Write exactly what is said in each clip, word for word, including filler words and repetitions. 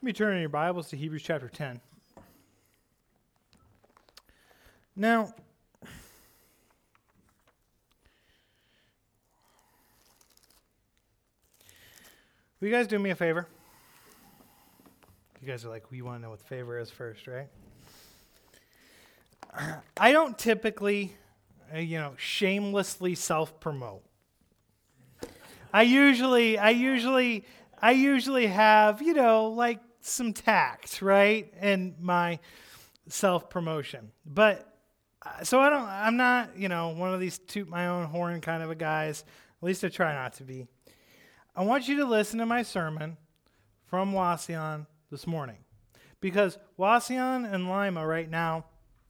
Let me turn in your Bibles to Hebrews chapter ten. Now, will you guys do me a favor? You guys are like, well, you want to know what the favor is first, right? I don't typically, uh, you know, shamelessly self-promote. I usually, I usually, I usually have, you know, like some tact, right, in my self-promotion. But uh, so I don't, I'm not, you know, one of these toot my own horn kind of a guys. At least I try not to be. I want you to listen to my sermon from Wauseon this morning, because Wauseon and Lima right now,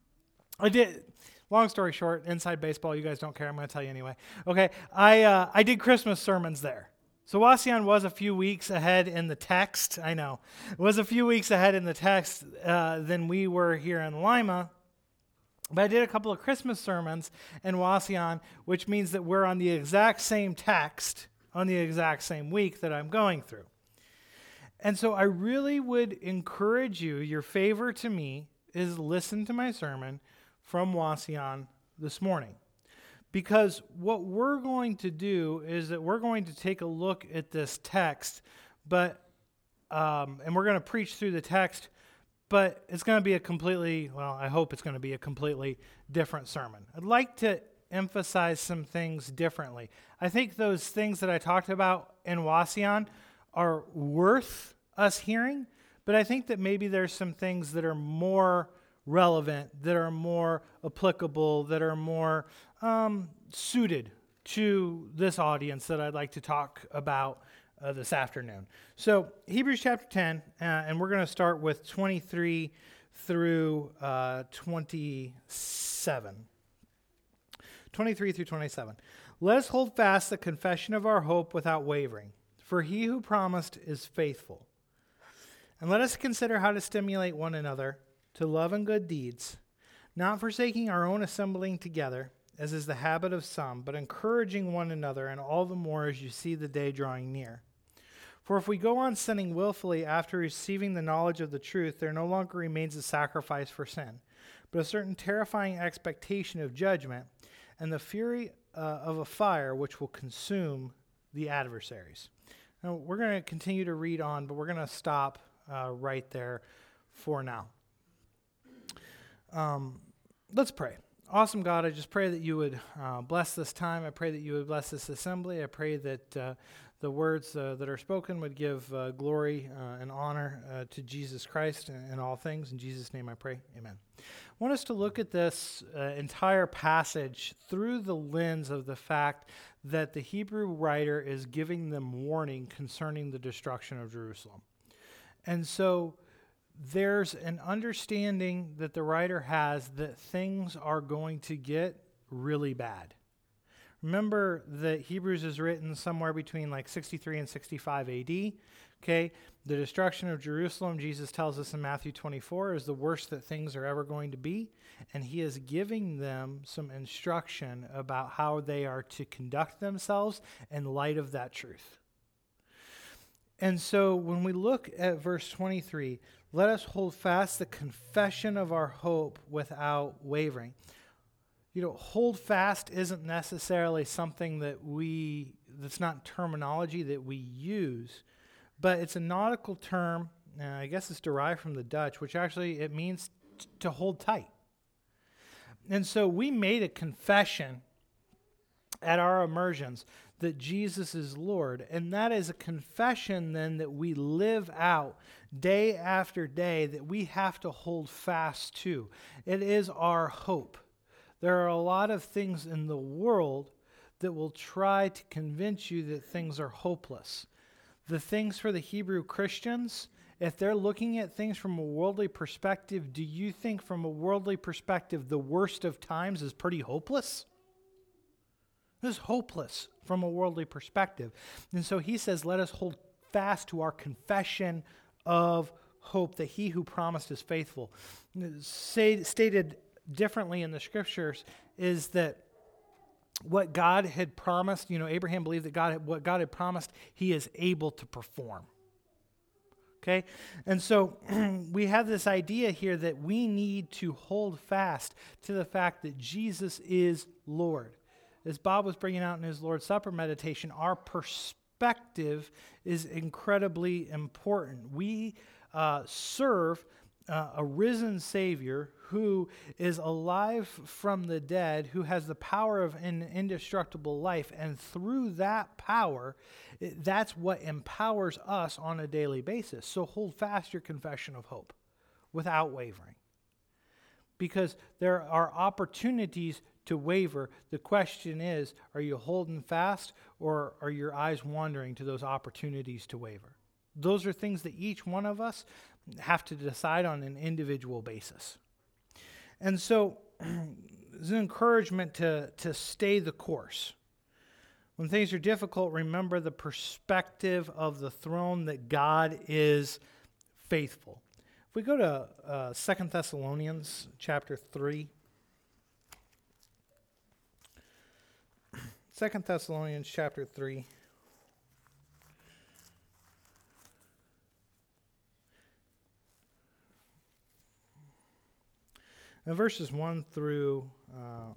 I did. Long story short, inside baseball, you guys don't care. I'm going to tell you anyway. Okay, I uh, I did Christmas sermons there. So Wauseon was a few weeks ahead in the text. I know. It was a few weeks ahead in the text uh, than we were here in Lima. But I did a couple of Christmas sermons in Wauseon, which means that we're on the exact same text on the exact same week that I'm going through. And so I really would encourage you, your favor to me is listen to my sermon from Wauseon this morning. Because what we're going to do is that we're going to take a look at this text, but um, and we're going to preach through the text, but it's going to be a completely, well, I hope it's going to be a completely different sermon. I'd like to emphasize some things differently. I think those things that I talked about in Wauseon are worth us hearing, but I think that maybe there's some things that are more relevant, that are more applicable, that are more um, suited to this audience that I'd like to talk about uh, this afternoon. So Hebrews chapter ten, uh, and we're going to start with twenty-three through uh, twenty-seven. twenty-three through twenty-seven. Let us hold fast the confession of our hope without wavering, for he who promised is faithful. And let us consider how to stimulate one another to love and good deeds, not forsaking our own assembling together, as is the habit of some, but encouraging one another, and all the more as you see the day drawing near. For if we go on sinning willfully after receiving the knowledge of the truth, there no longer remains a sacrifice for sin, but a certain terrifying expectation of judgment, and the fury uh, of a fire which will consume the adversaries. Now, we're going to continue to read on, but we're going to stop uh, right there for now. Um, let's pray. Awesome God, I just pray that you would uh, bless this time. I pray that you would bless this assembly. I pray that uh, the words uh, that are spoken would give uh, glory uh, and honor uh, to Jesus Christ in, in all things. In Jesus' name I pray, amen. I want us to look at this uh, entire passage through the lens of the fact that the Hebrew writer is giving them warning concerning the destruction of Jerusalem. And so there's an understanding that the writer has that things are going to get really bad. Remember that Hebrews is written somewhere between like sixty-three and sixty-five A D. Okay, the destruction of Jerusalem, Jesus tells us in Matthew twenty-four, is the worst that things are ever going to be. And he is giving them some instruction about how they are to conduct themselves in light of that truth. And so when we look at verse twenty-three, let us hold fast the confession of our hope without wavering. You know, hold fast isn't necessarily something that we, that's not terminology that we use, but it's a nautical term, uh, I guess it's derived from the Dutch, which actually it means t- to hold tight. And so we made a confession at our immersions that Jesus is Lord, and that is a confession then that we live out day after day, that we have to hold fast to. It is our hope. There are a lot of things in the world that will try to convince you that things are hopeless. The things for the Hebrew Christians, if they're looking at things from a worldly perspective, do you think from a worldly perspective the worst of times is pretty hopeless? This is hopeless from a worldly perspective. And so he says, let us hold fast to our confession of hope, that he who promised is faithful. Say, stated differently in the scriptures is that what God had promised, you know, Abraham believed that God had, what God had promised, he is able to perform. Okay? And so we have this idea here that we need to hold fast to the fact that Jesus is Lord. As Bob was bringing out in his Lord's Supper meditation, our perspective is incredibly important. We uh, serve uh, a risen Savior who is alive from the dead, who has the power of an indestructible life, and through that power, it, that's what empowers us on a daily basis. So hold fast your confession of hope without wavering. Because there are opportunities to waver. The question is, are you holding fast, or are your eyes wandering to those opportunities to waver? Those are things that each one of us have to decide on an individual basis. And so it's an encouragement to, to stay the course. When things are difficult, remember the perspective of the throne that God is faithful. If we go to uh, Second Thessalonians chapter three. Second Thessalonians chapter three. And verses one through uh,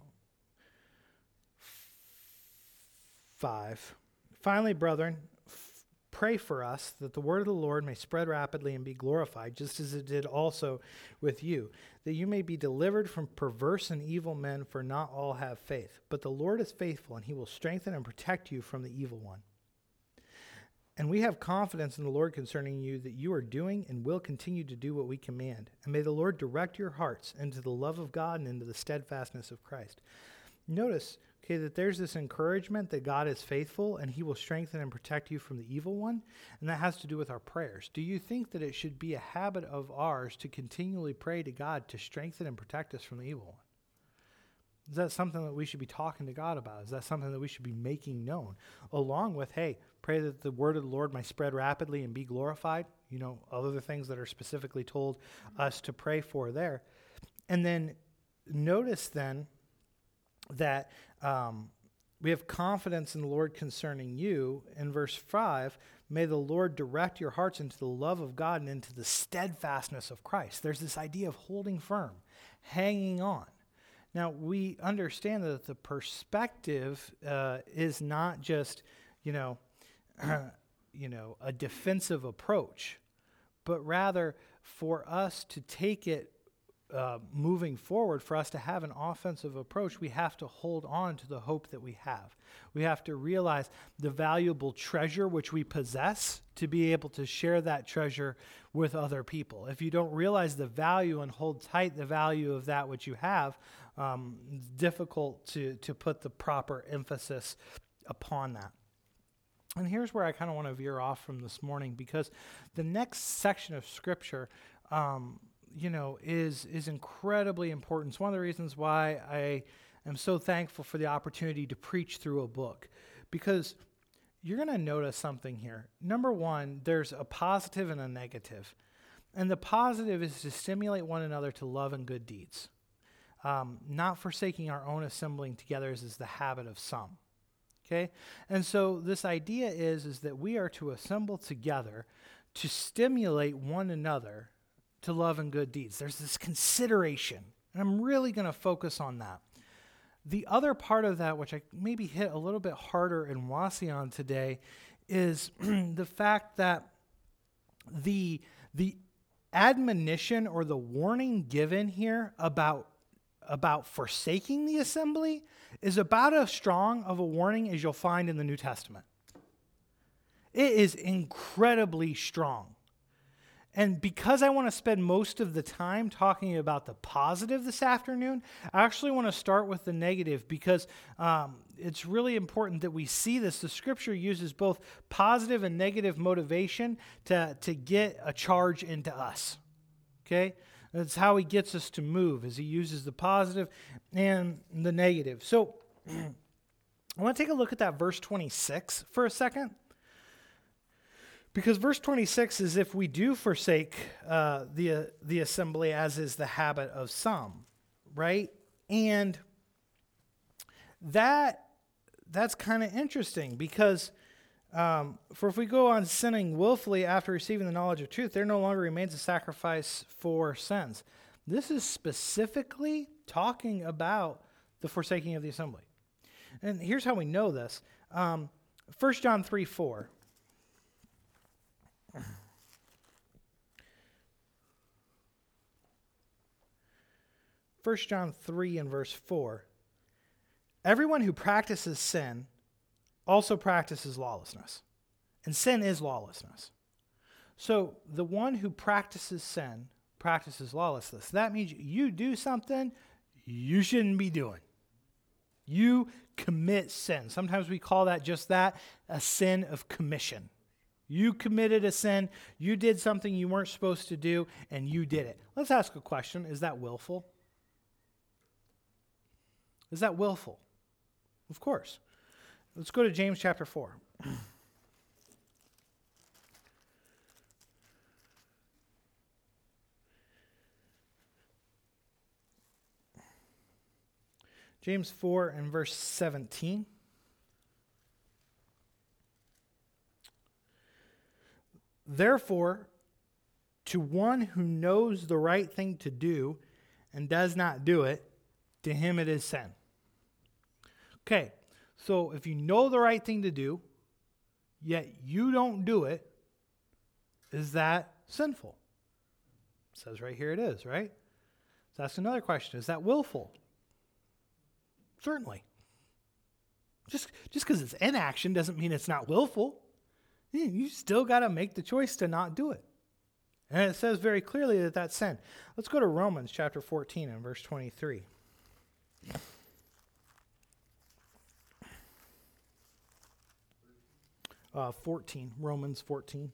five. Finally, brethren, f- pray for us that the word of the Lord may spread rapidly and be glorified, just as it did also with you, that you may be delivered from perverse and evil men, for not all have faith. But the Lord is faithful, and he will strengthen and protect you from the evil one. And we have confidence in the Lord concerning you that you are doing and will continue to do what we command. And may the Lord direct your hearts into the love of God and into the steadfastness of Christ. Notice, okay, that there's this encouragement that God is faithful and he will strengthen and protect you from the evil one. And that has to do with our prayers. Do you think that it should be a habit of ours to continually pray to God to strengthen and protect us from the evil one? Is that something that we should be talking to God about? Is that something that we should be making known? Along with, hey, pray that the word of the Lord might spread rapidly and be glorified. You know, other things that are specifically told us to pray for there. And then notice then that um, we have confidence in the Lord concerning you. In verse five, may the Lord direct your hearts into the love of God and into the steadfastness of Christ. There's this idea of holding firm, hanging on. Now, we understand that the perspective uh, is not just, you know, you know, a defensive approach, but rather for us to take it uh, moving forward, for us to have an offensive approach, we have to hold on to the hope that we have. We have to realize the valuable treasure which we possess to be able to share that treasure with other people. If you don't realize the value and hold tight the value of that which you have, um, it's difficult to, to put the proper emphasis upon that. And here's where I kind of want to veer off from this morning, because the next section of Scripture, um, you know, is is incredibly important. It's one of the reasons why I am so thankful for the opportunity to preach through a book, because you're going to notice something here. Number one, there's a positive and a negative. And the positive is to stimulate one another to love and good deeds, um, not forsaking our own assembling together as is the habit of some. Okay, and so this idea is, is that we are to assemble together to stimulate one another to love and good deeds. There's this consideration, and I'm really going to focus on that. The other part of that, which I maybe hit a little bit harder in Wauseon today, is the fact that the the admonition or the warning given here about about forsaking the assembly is about as strong of a warning as you'll find in the New Testament. It is incredibly strong. And because I want to spend most of the time talking about the positive this afternoon, I actually want to start with the negative, because um, it's really important that we see this. The Scripture uses both positive and negative motivation to, to get a charge into us. Okay? That's how he gets us to move, as he uses the positive and the negative. So I want to take a look at that verse twenty-six for a second. Because verse twenty-six is, if we do forsake uh, the, uh, the assembly, as is the habit of some, right? And that that's kind of interesting, because Um, for if we go on sinning willfully after receiving the knowledge of truth, there no longer remains a sacrifice for sins. This is specifically talking about the forsaking of the assembly. And here's how we know this. Um, First John three four. First John three and verse four. Everyone who practices sin also practices lawlessness. And sin is lawlessness. So the one who practices sin practices lawlessness. That means you do something you shouldn't be doing. You commit sin. Sometimes we call that just that, a sin of commission. You committed a sin, you did something you weren't supposed to do, and you did it. Let's ask a question. Is that willful? Is that willful? Of course. Let's go to James chapter four. James four and verse seventeen. Therefore, to one who knows the right thing to do and does not do it, to him it is sin. Okay, so if you know the right thing to do, yet you don't do it, is that sinful? It says right here it is, right? So that's another question. Is that willful? Certainly. Just just because it's inaction doesn't mean it's not willful. You still got to make the choice to not do it. And it says very clearly that that's sin. Let's go to Romans chapter fourteen and verse twenty-three. Uh, fourteen, Romans fourteen.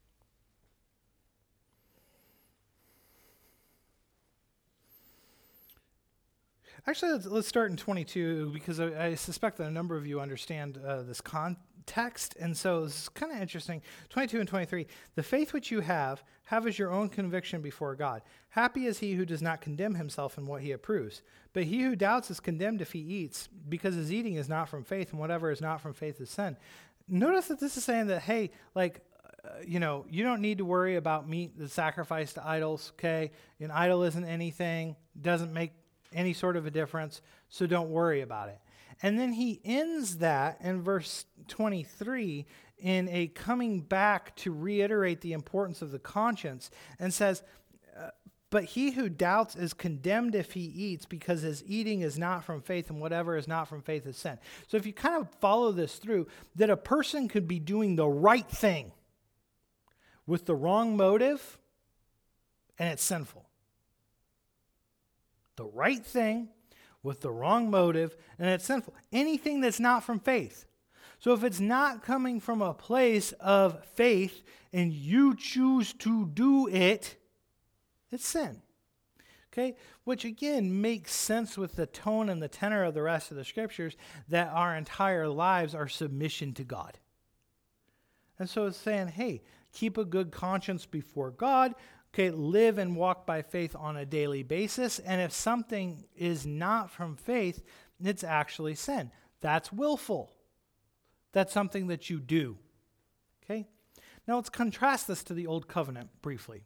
Actually, let's, let's start in twenty-two because I, I suspect that a number of you understand uh, this context, and so it's kind of interesting. twenty-two and twenty-three, the faith which you have, have as your own conviction before God. Happy is he who does not condemn himself in what he approves. But he who doubts is condemned if he eats, because his eating is not from faith, and whatever is not from faith is sin. Notice that this is saying that, hey, like, uh, you know, you don't need to worry about meat that's sacrificed to idols, okay? An idol isn't anything, doesn't make any sort of a difference, so don't worry about it. And then he ends that in verse twenty-three in a coming back to reiterate the importance of the conscience and says, uh, but he who doubts is condemned if he eats, because his eating is not from faith, and whatever is not from faith is sin. So if you kind of follow this through, that a person could be doing the right thing with the wrong motive, and it's sinful. The right thing with the wrong motive, and it's sinful. Anything that's not from faith. So if it's not coming from a place of faith and you choose to do it, it's sin. Okay? Which again makes sense with the tone and the tenor of the rest of the scriptures, that our entire lives are submission to God. And so it's saying, hey, keep a good conscience before God. Okay, live and walk by faith on a daily basis. And if something is not from faith, it's actually sin. That's willful. That's something that you do. Okay? Now let's contrast this to the Old Covenant briefly.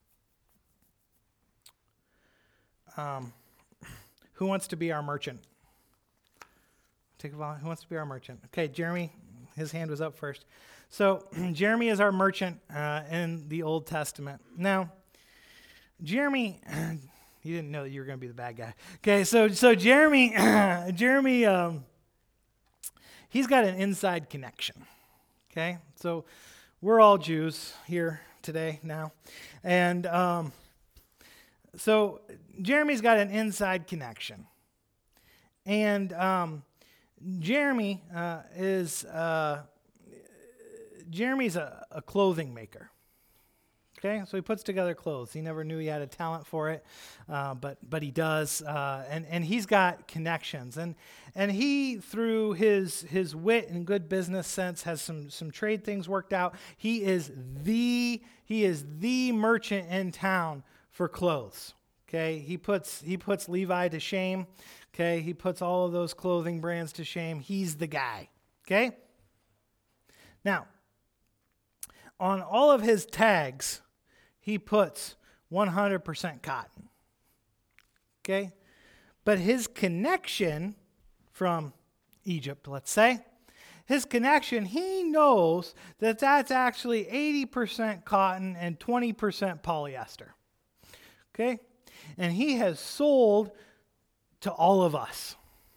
Um, who wants to be our merchant? Take a while. Who wants to be our merchant? Okay, Jeremy, his hand was up first. So Jeremy is our merchant uh, in the Old Testament. Now, Jeremy, you didn't know that you were going to be the bad guy. Okay, so so Jeremy, Jeremy, um, he's got an inside connection. Okay, so we're all Jews here today now, and um, so Jeremy's got an inside connection, and um, Jeremy uh, is uh, Jeremy's a, a clothing maker. Okay, so he puts together clothes. He never knew he had a talent for it, uh, but but he does, uh, and and he's got connections, and and he, through his his wit and good business sense, has some some trade things worked out. He is the he is the merchant in town for clothes. Okay, he puts he puts Levi to shame. Okay, he puts all of those clothing brands to shame. He's the guy. Okay. Now, on all of his tags, he puts one hundred percent cotton. Okay? But his connection from Egypt, let's say, his connection, he knows that that's actually eighty percent cotton and twenty percent polyester. Okay? And he has sold to all of us.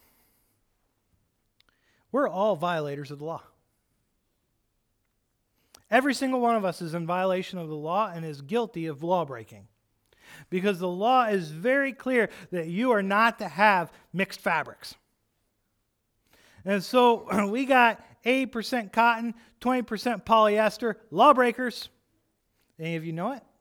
We're all violators of the law. Every single one of us is in violation of the law and is guilty of law breaking. Because the law is very clear that you are not to have mixed fabrics. And so we got eighty percent cotton, twenty percent polyester, lawbreakers. Any of you know it?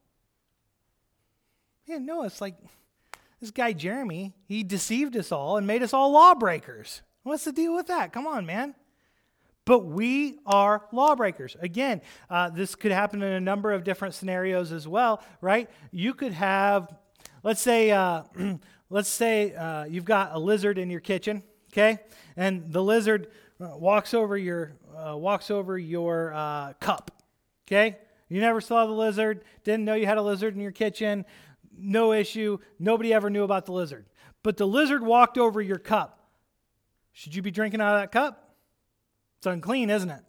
Yeah, no, it's like this guy Jeremy, he deceived us all and made us all lawbreakers. What's the deal with that? Come on, man. But we are lawbreakers. Again, uh, this could happen in a number of different scenarios as well, right? You could have, let's say, uh, let's say uh, you've got a lizard in your kitchen, okay? And the lizard uh, walks over your uh, walks over your uh, cup, okay? You never saw the lizard, didn't know you had a lizard in your kitchen, no issue. Nobody ever knew about the lizard. But the lizard walked over your cup. Should you be drinking out of that cup? It's unclean, isn't it?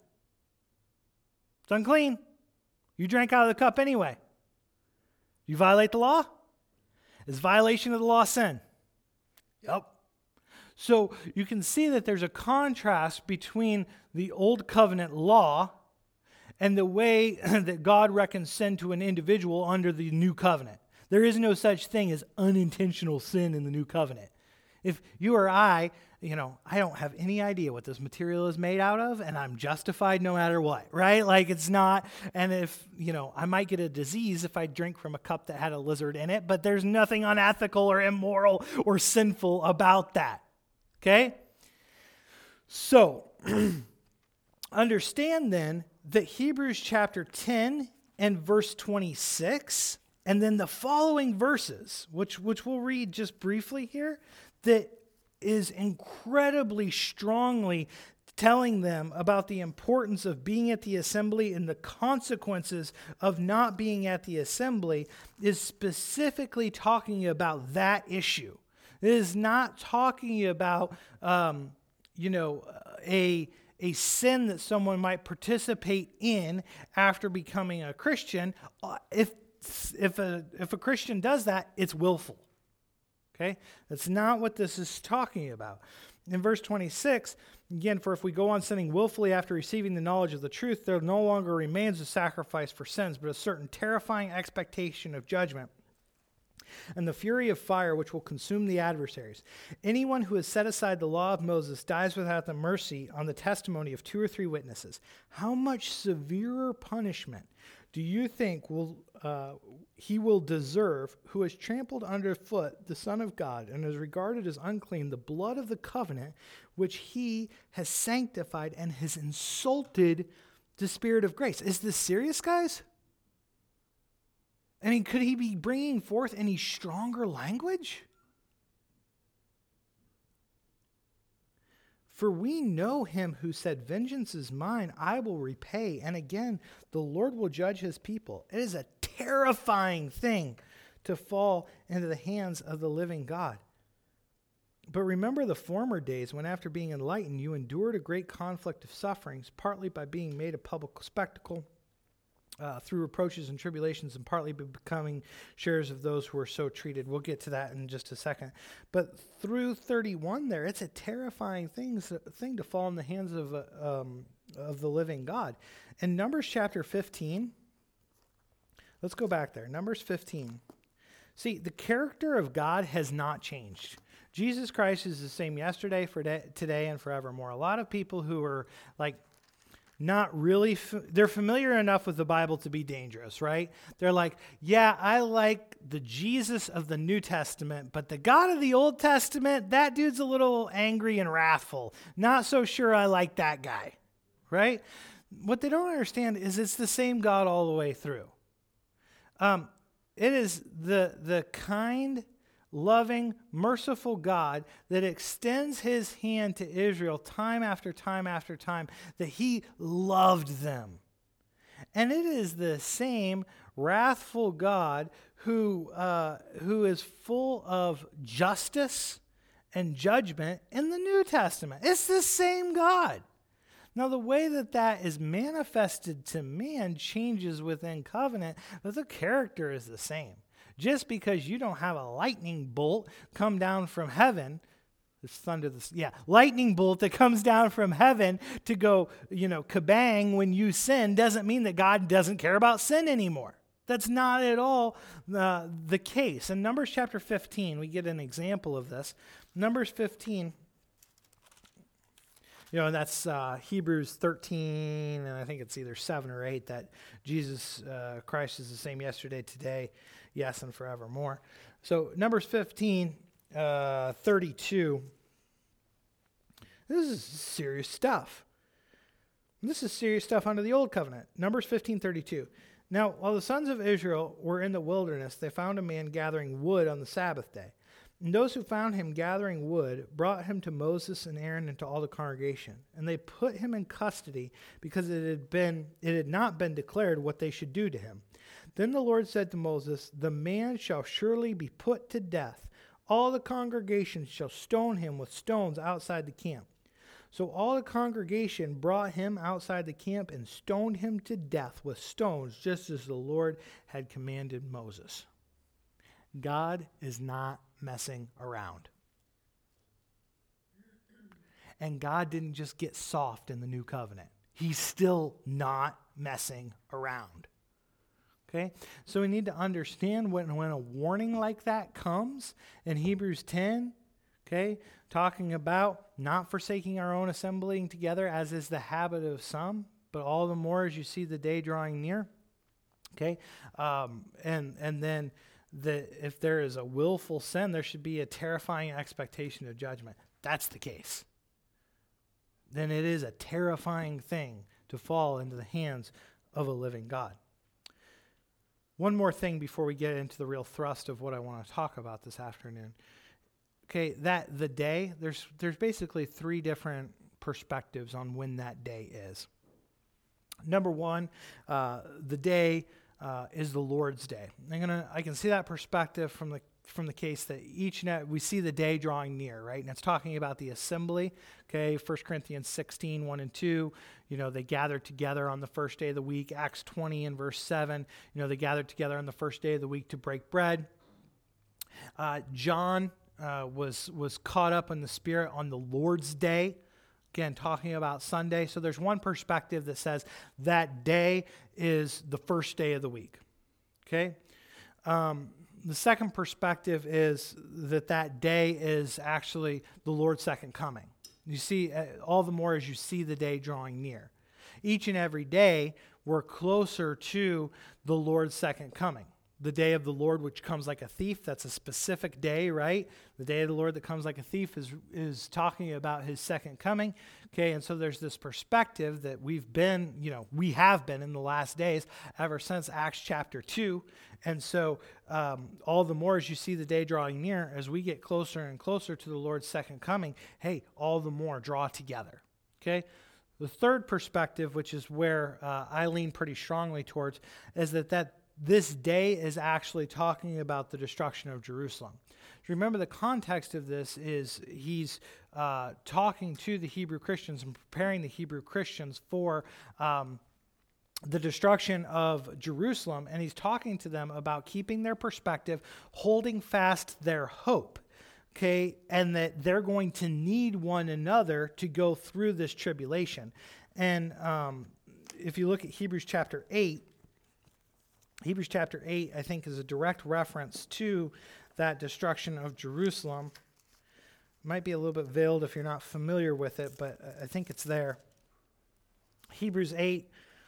It's unclean. You drank out of the cup anyway. You violate the law? Is violation of the law sin? Yep. So you can see that there's a contrast between the old covenant law and the way that God reckons sin to an individual under the new covenant. There is no such thing as unintentional sin in the new covenant. If you or I, you know, I don't have any idea what this material is made out of, and I'm justified no matter what, right? Like it's not, and if, you know, I might get a disease if I drink from a cup that had a lizard in it, but there's nothing unethical or immoral or sinful about that, okay? So, understand then that Hebrews chapter ten and verse twenty-six, and then the following verses, which, which we'll read just briefly here, that is incredibly strongly telling them about the importance of being at the assembly and the consequences of not being at the assembly, is specifically talking about that issue. It is not talking about, um, you know, a, a sin that someone might participate in after becoming a Christian. If, if, a, if a Christian does that, it's willful. Okay? That's not what this is talking about. In verse twenty-six, again, for if we go on sinning willfully after receiving the knowledge of the truth, there no longer remains a sacrifice for sins, but a certain terrifying expectation of judgment and the fury of fire which will consume the adversaries. Anyone who has set aside the law of Moses dies without the mercy on the testimony of two or three witnesses. How much severer punishment do you think will uh, he will deserve who has trampled underfoot the Son of God and has regarded as unclean the blood of the covenant which he has sanctified and has insulted the Spirit of grace? Is this serious, guys? I mean, could he be bringing forth any stronger language? For we know him who said, vengeance is mine, I will repay. And again, the Lord will judge his people. It is a terrifying thing to fall into the hands of the living God. But remember the former days when after being enlightened, you endured a great conflict of sufferings, partly by being made a public spectacle, Uh, through reproaches and tribulations, and partly by becoming sharers of those who are so treated. We'll get to that in just a second. But through thirty-one there, it's a terrifying thing, thing to fall in the hands of, uh, um, of the living God. In Numbers chapter fifteen, let's go back there. Numbers fifteen. See, the character of God has not changed. Jesus Christ is the same yesterday, for de- today, and forevermore. A lot of people who are like, not really, fa- they're familiar enough with the Bible to be dangerous, right? They're like, yeah, I like the Jesus of the New Testament, but the God of the Old Testament, that dude's a little angry and wrathful. Not so sure I like that guy, right? What they don't understand is it's the same God all the way through. Um, it is the the kind loving, merciful God that extends his hand to Israel time after time after time, that he loved them. And it is the same wrathful God who, uh, who is full of justice and judgment in the New Testament. It's the same God. Now, the way that that is manifested to man changes within covenant, but the character is the same. Just because you don't have a lightning bolt come down from heaven, it's thunder, this, yeah, lightning bolt that comes down from heaven to go, you know, kabang when you sin, doesn't mean that God doesn't care about sin anymore. That's not at all uh, the case. In Numbers chapter fifteen, we get an example of this. Numbers fifteen, you know, and that's uh, Hebrews thirteen, and I think it's either seven or eight, that Jesus uh, Christ is the same yesterday, today, yes, and forevermore. So Numbers fifteen, uh, thirty-two, this is serious stuff. This is serious stuff under the Old Covenant. Numbers fifteen, thirty-two. Now, while the sons of Israel were in the wilderness, they found a man gathering wood on the Sabbath day. And those who found him gathering wood brought him to Moses and Aaron and to all the congregation. And they put him in custody because it had been it had not been declared what they should do to him. Then the Lord said to Moses, "The man shall surely be put to death. All the congregation shall stone him with stones outside the camp." So all the congregation brought him outside the camp and stoned him to death with stones, just as the Lord had commanded Moses. God is not messing around. And God didn't just get soft in the new covenant. He's still not messing around. Okay? So we need to understand when, when a warning like that comes in Hebrews ten, okay, talking about not forsaking our own assembling together, as is the habit of some, but all the more as you see the day drawing near. Okay? Um, and, and then the, if there is a willful sin, there should be a terrifying expectation of judgment. That's the case. Then it is a terrifying thing to fall into the hands of a living God. One more thing before we get into the real thrust of what I want to talk about this afternoon. Okay, that the day, there's there's basically three different perspectives on when that day is. Number one, uh, the day uh, is the Lord's day. I'm gonna I can see that perspective from the from the case that each night we see the day drawing near, right? And it's talking about the assembly. Okay, First Corinthians sixteen, one and two, you know, they gathered together on the first day of the week. Acts twenty and verse seven, you know, they gathered together on the first day of the week to break bread. Uh, John uh, was was caught up in the Spirit on the Lord's day. Again, talking about Sunday. So there's one perspective that says that day is the first day of the week. Okay? Um, the second perspective is that that day is actually the Lord's second coming. You see, uh, all the more as you see the day drawing near. Each and every day, we're closer to the Lord's second coming. The day of the Lord, which comes like a thief, that's a specific day, right? The day of the Lord that comes like a thief is, is talking about his second coming. Okay, and so there's this perspective that we've been, you know, we have been in the last days ever since Acts chapter two. And so um, all the more as you see the day drawing near, as we get closer and closer to the Lord's second coming, hey, all the more draw together. Okay? The third perspective, which is where uh, I lean pretty strongly towards, is that that this day is actually talking about the destruction of Jerusalem. Remember, the context of this is he's uh, talking to the Hebrew Christians and preparing the Hebrew Christians for um, the destruction of Jerusalem, and he's talking to them about keeping their perspective, holding fast their hope, okay, and that they're going to need one another to go through this tribulation. And um, if you look at Hebrews chapter eight, Hebrews chapter eight, I think, is a direct reference to that destruction of Jerusalem. It might be a little bit veiled if you're not familiar with it, but I think it's there. Hebrews eight,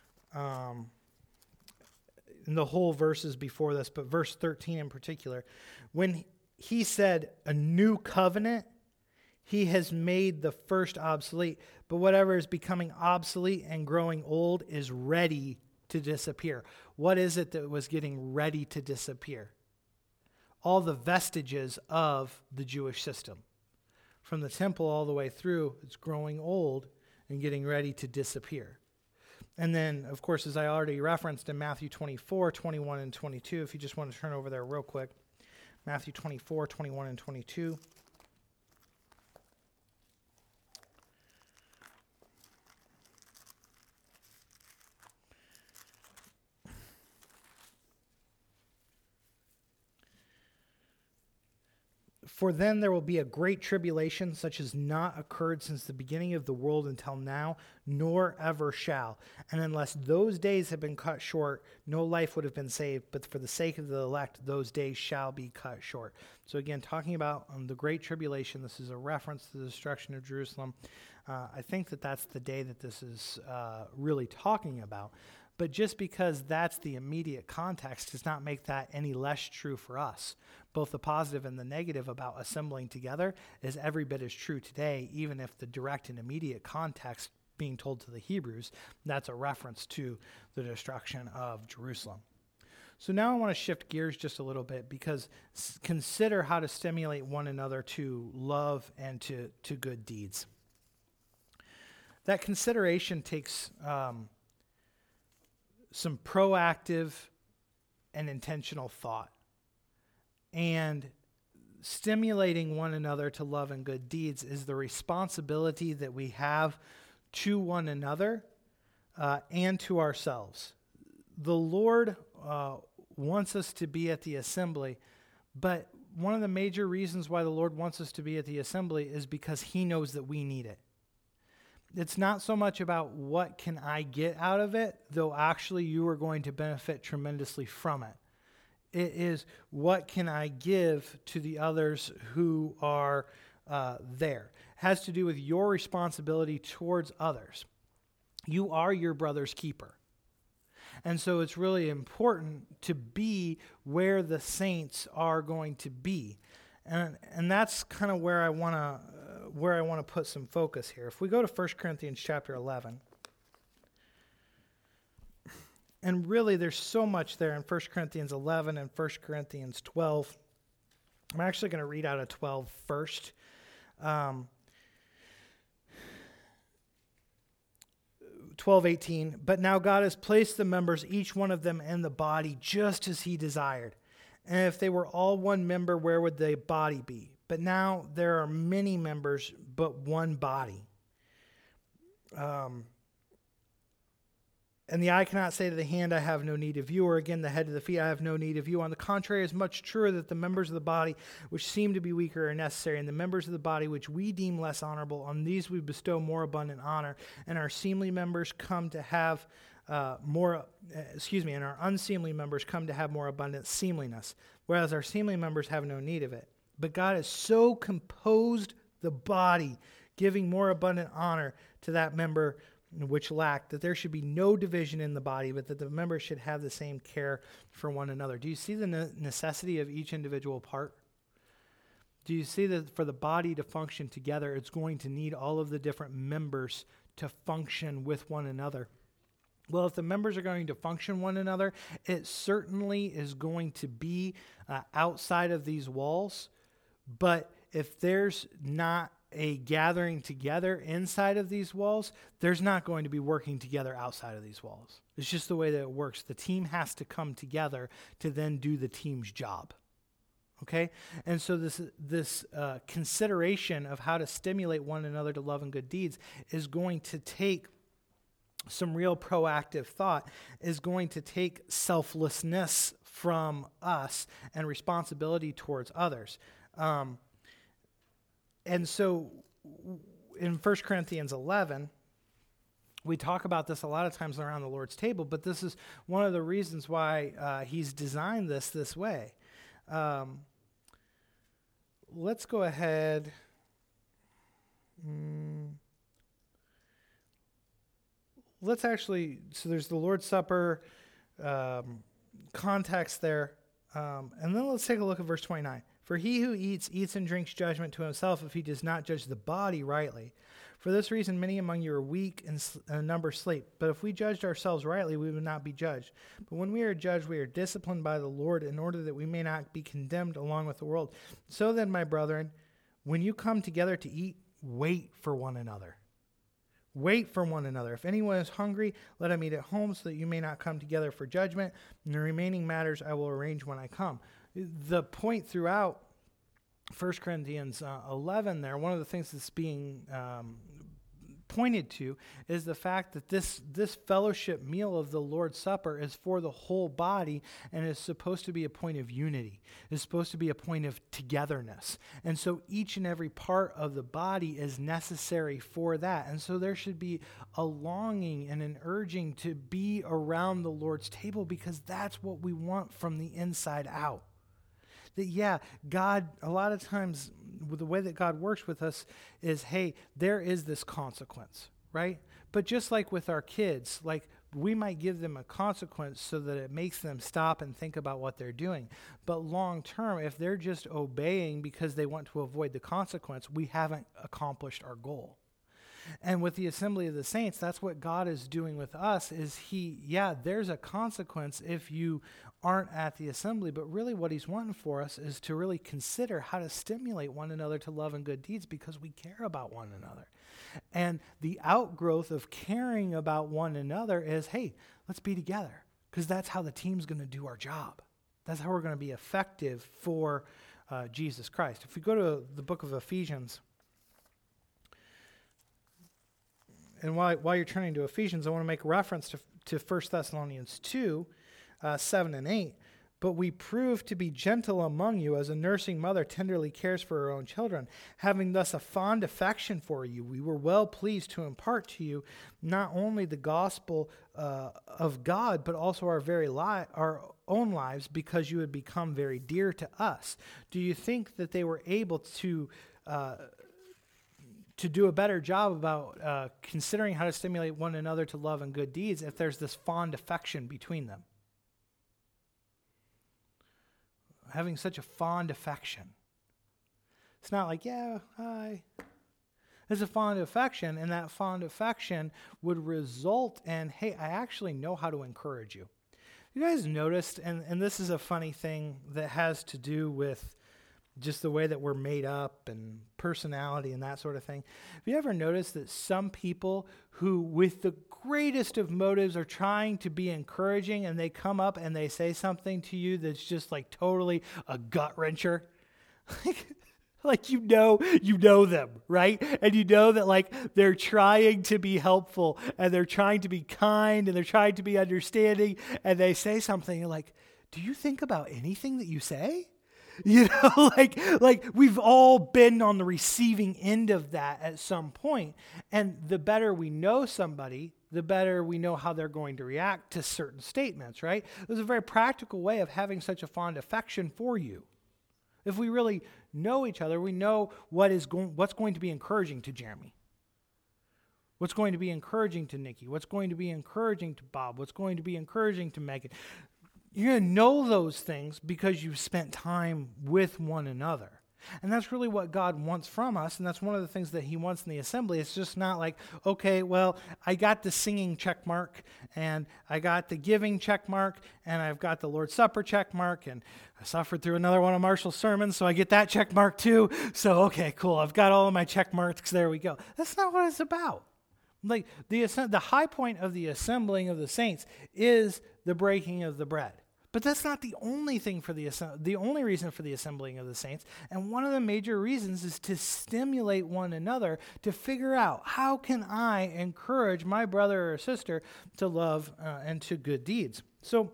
um, and the whole verses before this, but verse thirteen in particular. When he said a new covenant, he has made the first obsolete, but whatever is becoming obsolete and growing old is ready to disappear. What is it that was getting ready to disappear? all the vestiges of the Jewish system. From the temple all the way through, it's growing old and getting ready to disappear. And then, of course, as I already referenced in Matthew twenty-four, twenty-one, and twenty-two, if you just want to turn over there real quick, Matthew twenty-four, twenty-one, and twenty-two. For then there will be a great tribulation, such as not occurred since the beginning of the world until now, nor ever shall. And unless those days had been cut short, no life would have been saved. But for the sake of the elect, those days shall be cut short. So again, talking about um, the great tribulation, this is a reference to the destruction of Jerusalem. Uh, I think that that's the day that this is uh, really talking about. But just because that's the immediate context does not make that any less true for us. Both the positive and the negative about assembling together is every bit as true today, even if the direct and immediate context being told to the Hebrews, that's a reference to the destruction of Jerusalem. So now I want to shift gears just a little bit, because s- consider how to stimulate one another to love and to, to good deeds. That consideration takes um, some proactive and intentional thought. And stimulating one another to love and good deeds is the responsibility that we have to one another uh, and to ourselves. The Lord uh, wants us to be at the assembly, but one of the major reasons why the Lord wants us to be at the assembly is because he knows that we need it. It's not so much about what can I get out of it, though actually you are going to benefit tremendously from it. It is, what can I give to the others who are uh, there? It has to do with your responsibility towards others. You are your brother's keeper. And so it's really important to be where the saints are going to be. And, and that's kind of where I want to uh, where I want to put some focus here. If we go to First Corinthians chapter eleven, and really there's so much there in First Corinthians eleven and First Corinthians twelve. I'm actually going to read out of twelve first. Um, twelve eighteen, but now God has placed the members, each one of them in the body, just as he desired. And if they were all one member, where would the body be? But now there are many members, but one body. Um, and the eye cannot say to the hand, I have no need of you, or again the head to the feet, I have no need of you. On the contrary, it is much truer that the members of the body which seem to be weaker are necessary, and the members of the body which we deem less honorable, on these we bestow more abundant honor, and our seemly members come to have uh, more, uh, excuse me, and our unseemly members come to have more abundant seemliness, whereas our seemly members have no need of it. But God has so composed the body, giving more abundant honor to that member which lacked, that there should be no division in the body, but that the members should have the same care for one another. Do you see the necessity of each individual part? Do you see that for the body to function together, it's going to need all of the different members to function with one another? Well, if the members are going to function one another, it certainly is going to be uh, outside of these walls. But if there's not a gathering together inside of these walls, there's not going to be working together outside of these walls. It's just the way that it works. The team has to come together to then do the team's job. Okay? And so this this uh, consideration of how to stimulate one another to love and good deeds is going to take some real proactive thought, is going to take selflessness from us and responsibility towards others. Um, and so in First Corinthians eleven, we talk about this a lot of times around the Lord's table, but this is one of the reasons why uh, he's designed this this way. Um, let's go ahead. Mm, let's actually, so there's the Lord's Supper um, context there. Um, and then let's take a look at verse twenty-nine. For he who eats, eats and drinks judgment to himself if he does not judge the body rightly. For this reason, many among you are weak and a number sleep. But if we judged ourselves rightly, we would not be judged. But when we are judged, we are disciplined by the Lord in order that we may not be condemned along with the world. So then, my brethren, when you come together to eat, wait for one another. Wait for one another. If anyone is hungry, let him eat at home so that you may not come together for judgment. And the remaining matters I will arrange when I come. The point throughout First Corinthians uh, eleven there, one of the things that's being um, pointed to is the fact that this, this fellowship meal of the Lord's Supper is for the whole body and is supposed to be a point of unity. It's supposed to be a point of togetherness. And so each and every part of the body is necessary for that. And so there should be a longing and an urging to be around the Lord's table because that's what we want from the inside out. That, yeah, God, a lot of times, with the way that God works with us is, hey, there is this consequence, right? But just like with our kids, like we might give them a consequence so that it makes them stop and think about what they're doing. But long term, if they're just obeying because they want to avoid the consequence, we haven't accomplished our goal. And with the assembly of the saints, that's what God is doing with us is he, yeah, there's a consequence if you aren't at the assembly, but really what he's wanting for us is to really consider how to stimulate one another to love and good deeds because we care about one another. And the outgrowth of caring about one another is, hey, let's be together because that's how the team's going to do our job. That's how we're going to be effective for uh, Jesus Christ. If we go to the book of Ephesians, and while, while you're turning to Ephesians, I want to make reference to, to First Thessalonians two, uh, seven and eight. But we prove to be gentle among you as a nursing mother tenderly cares for her own children. Having thus a fond affection for you, we were well pleased to impart to you not only the gospel uh, of God, but also our very li- our own lives because you had become very dear to us. Do you think that they were able to... Uh, to do a better job about uh, considering how to stimulate one another to love and good deeds if there's this fond affection between them? Having such a fond affection. It's not like, yeah, hi. There's a fond affection, and that fond affection would result in, hey, I actually know how to encourage you. You guys noticed, and, and this is a funny thing that has to do with just the way that we're made up and personality and that sort of thing. Have you ever noticed that some people who, with the greatest of motives, are trying to be encouraging and they come up and they say something to you that's just like totally a gut wrencher? Like, like you know, you know them, right? And you know that like they're trying to be helpful and they're trying to be kind and they're trying to be understanding and they say something and like, do you think about anything that you say? You know, like like we've all been on the receiving end of that at some point. And the better we know somebody, the better we know how they're going to react to certain statements, right? There's a very practical way of having such a fond affection for you. If we really know each other, we know what is going, what's going to be encouraging to Jeremy. What's going to be encouraging to Nikki? What's going to be encouraging to Bob? What's going to be encouraging to Megan? You're going to know those things because you've spent time with one another. And that's really what God wants from us, and that's one of the things that he wants in the assembly. It's just not like, okay, well, I got the singing check mark, and I got the giving check mark, and I've got the Lord's Supper check mark, and I suffered through another one of Marshall's sermons, so I get that check mark too. So, okay, cool, I've got all of my check marks, there we go. That's not what it's about. Like the the high point of the assembling of the saints is the breaking of the bread. But that's not the only thing for the the only reason for the assembling of the saints. And one of the major reasons is to stimulate one another to figure out how can I encourage my brother or sister to love uh, and to good deeds. So,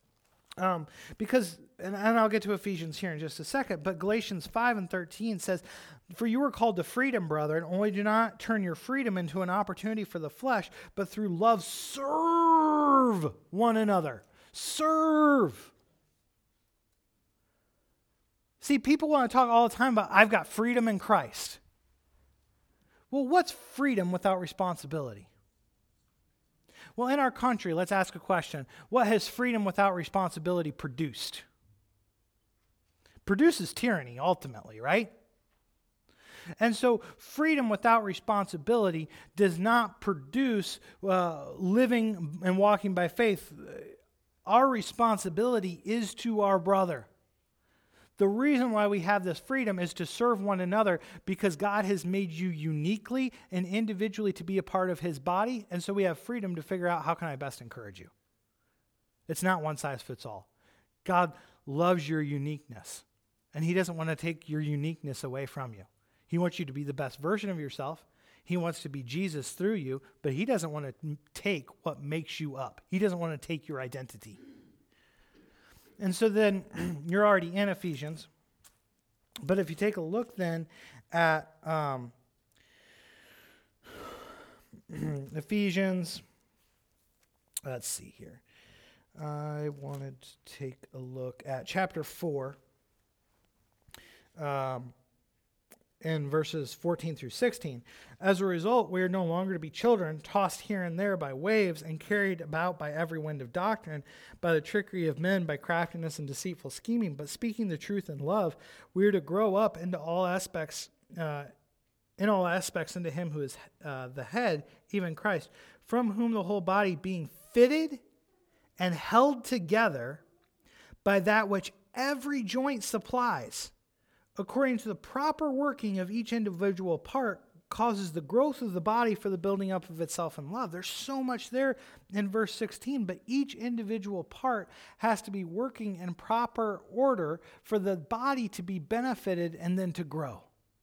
um, because, and, and I'll get to Ephesians here in just a second, but Galatians five and thirteen says, "For you are called to freedom, brethren, only do not turn your freedom into an opportunity for the flesh, but through love serve one another." Serve. See, people want to talk all the time about, I've got freedom in Christ. Well, what's freedom without responsibility? Well, in our country, let's ask a question. What has freedom without responsibility produced? produces tyranny ultimately, right? And so freedom without responsibility does not produce uh, living and walking by faith. Our responsibility is to our brother. The reason why we have this freedom is to serve one another because God has made you uniquely and individually to be a part of his body. And so we have freedom to figure out, how can I best encourage you? It's not one size fits all. God loves your uniqueness, and he doesn't want to take your uniqueness away from you. He wants you to be the best version of yourself. He wants to be Jesus through you, but he doesn't want to take what makes you up. He doesn't want to take your identity. And so then you're already in Ephesians. But if you take a look then at um, Ephesians, let's see here. I wanted to take a look at chapter four. Um in verses fourteen through sixteen. As a result, we are no longer to be children, tossed here and there by waves and carried about by every wind of doctrine, by the trickery of men, by craftiness and deceitful scheming. But speaking the truth in love, we are to grow up into all aspects, uh, in all aspects into him who is uh, the head, even Christ, from whom the whole body being fitted and held together by that which every joint supplies, according to the proper working of each individual part, causes the growth of the body for the building up of itself in love. There's so much there in verse sixteen, but each individual part has to be working in proper order for the body to be benefited and then to grow.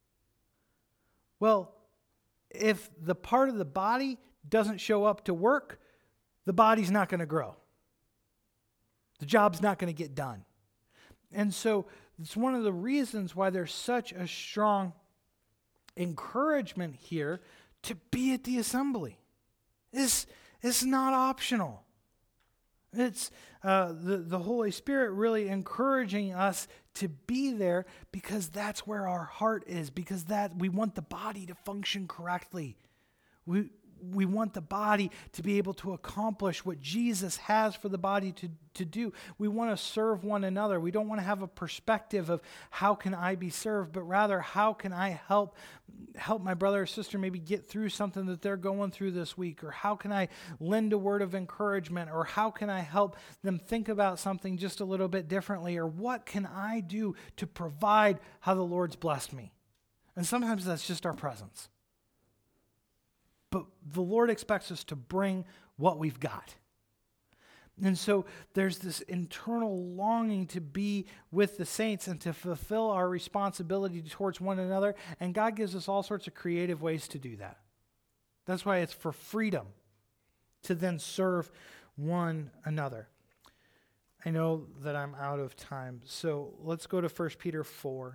Well, if the part of the body doesn't show up to work, the body's not going to grow. The job's not going to get done. And so it's one of the reasons why there's such a strong encouragement here to be at the assembly. It's, it's not optional. It's uh, the, the Holy Spirit really encouraging us to be there because that's where our heart is, because that we want the body to function correctly. We We want the body to be able to accomplish what Jesus has for the body to, to do. We want to serve one another. We don't want to have a perspective of how can I be served, but rather how can I help help my brother or sister maybe get through something that they're going through this week, or how can I lend a word of encouragement, or how can I help them think about something just a little bit differently, or what can I do to provide how the Lord's blessed me? And sometimes that's just our presence. But the Lord expects us to bring what we've got. And so there's this internal longing to be with the saints and to fulfill our responsibility towards one another. And God gives us all sorts of creative ways to do that. That's why it's for freedom to then serve one another. I know that I'm out of time, so let's go to First Peter four.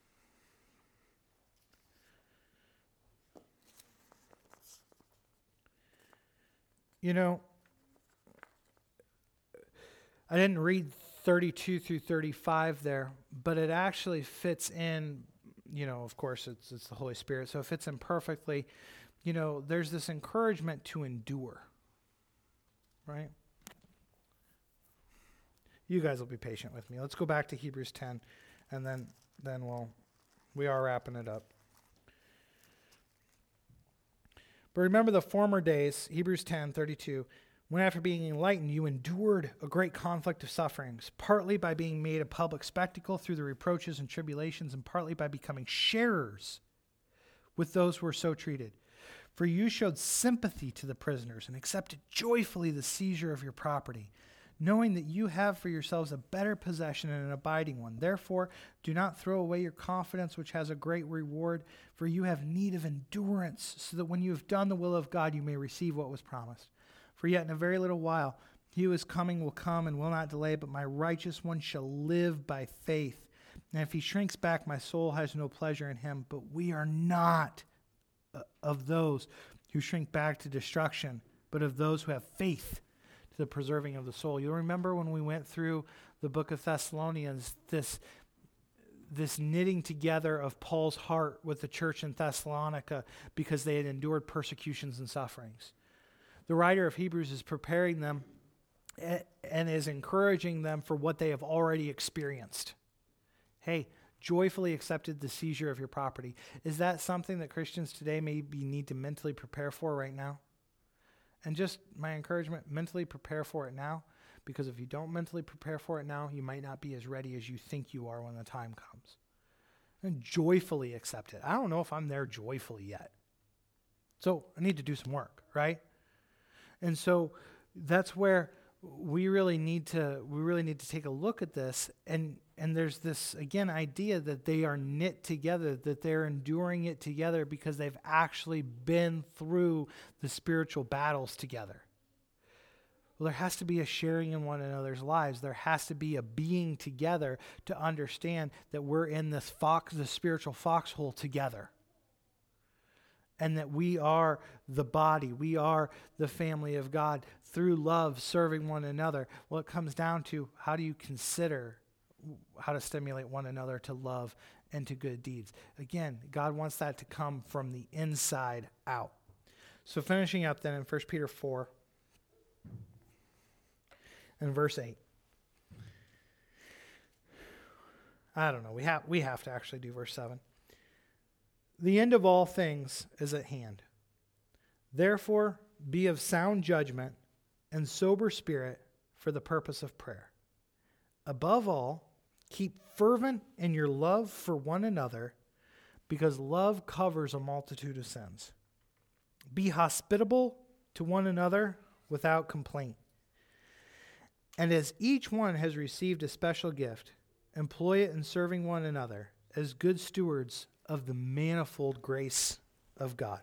You know, I didn't read thirty-two through thirty-five there, but it actually fits in, you know, of course, it's it's the Holy Spirit, so it fits in perfectly. You know, there's this encouragement to endure, right? You guys will be patient with me. Let's go back to Hebrews ten, and then, then we'll, we are wrapping it up. But remember the former days, Hebrews ten thirty-two, when after being enlightened, you endured a great conflict of sufferings, partly by being made a public spectacle through the reproaches and tribulations, and partly by becoming sharers with those who were so treated. For you showed sympathy to the prisoners and accepted joyfully the seizure of your property, knowing that you have for yourselves a better possession and an abiding one. Therefore, do not throw away your confidence, which has a great reward, for you have need of endurance, so that when you have done the will of God, you may receive what was promised. For yet in a very little while, he who is coming will come and will not delay, but my righteous one shall live by faith. And if he shrinks back, my soul has no pleasure in him. But we are not of those who shrink back to destruction, but of those who have faith to the preserving of the soul. You'll remember when we went through the book of Thessalonians, this, this knitting together of Paul's heart with the church in Thessalonica because they had endured persecutions and sufferings. The writer of Hebrews is preparing them and is encouraging them for what they have already experienced. Hey, joyfully accepted the seizure of your property. Is that something that Christians today maybe need to mentally prepare for right now? And just my encouragement, mentally prepare for it now, because if you don't mentally prepare for it now, you might not be as ready as you think you are when the time comes. And joyfully accept it. I don't know if I'm there joyfully yet. So I need to do some work, right? And so that's where we really need to we really need to take a look at this. And and there's this, again, idea that they are knit together, that they're enduring it together because they've actually been through the spiritual battles together. Well, there has to be a sharing in one another's lives. There has to be a being together to understand that we're in this fox, the spiritual foxhole together. And that we are the body. We are the family of God through love, serving one another. Well, it comes down to, how do you consider how to stimulate one another to love and to good deeds? Again, God wants that to come from the inside out. So finishing up then in First Peter four. In verse eight. I don't know. We have we have to actually do verse seven. The end of all things is at hand. Therefore, be of sound judgment and sober spirit for the purpose of prayer. Above all, keep fervent in your love for one another, because love covers a multitude of sins. Be hospitable to one another without complaint. And as each one has received a special gift, employ it in serving one another as good stewards of the manifold grace of God.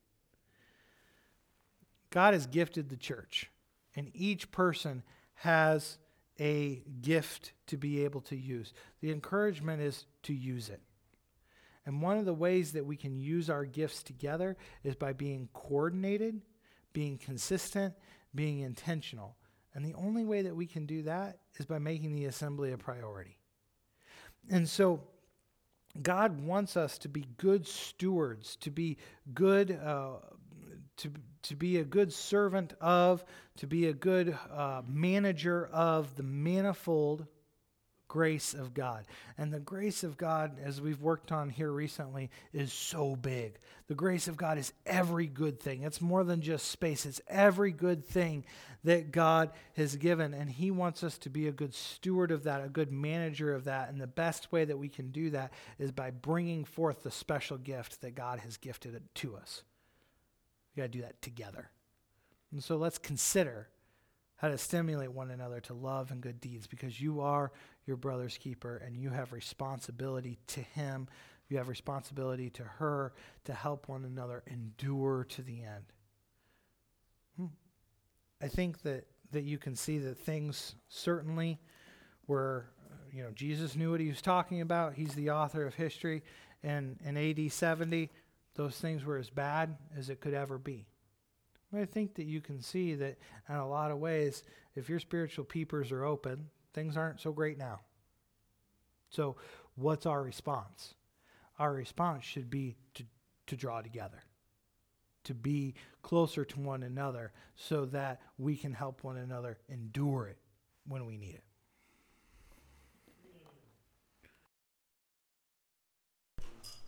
God has gifted the church, and each person has a gift to be able to use. The encouragement is to use it. And one of the ways that we can use our gifts together is by being coordinated, being consistent, being intentional. And the only way that we can do that is by making the assembly a priority. And so God wants us to be good stewards, to be good, uh, to, to be a good servant of, to be a good uh, manager of the manifold grace of God. And the grace of God, as we've worked on here recently, is so big. The grace of God is every good thing. It's more than just space. It's every good thing that God has given. And he wants us to be a good steward of that, a good manager of that. And the best way that we can do that is by bringing forth the special gift that God has gifted to us. We got to do that together. And so let's consider how to stimulate one another to love and good deeds, because you are your brother's keeper and you have responsibility to him. You have responsibility to her to help one another endure to the end. Hmm. I think that, that you can see that things certainly were, you know, Jesus knew what he was talking about. He's the author of history. And in A D seventy, those things were as bad as it could ever be. I think that you can see that in a lot of ways, if your spiritual peepers are open, things aren't so great now. So what's our response? Our response should be to, to draw together, to be closer to one another so that we can help one another endure it when we need it.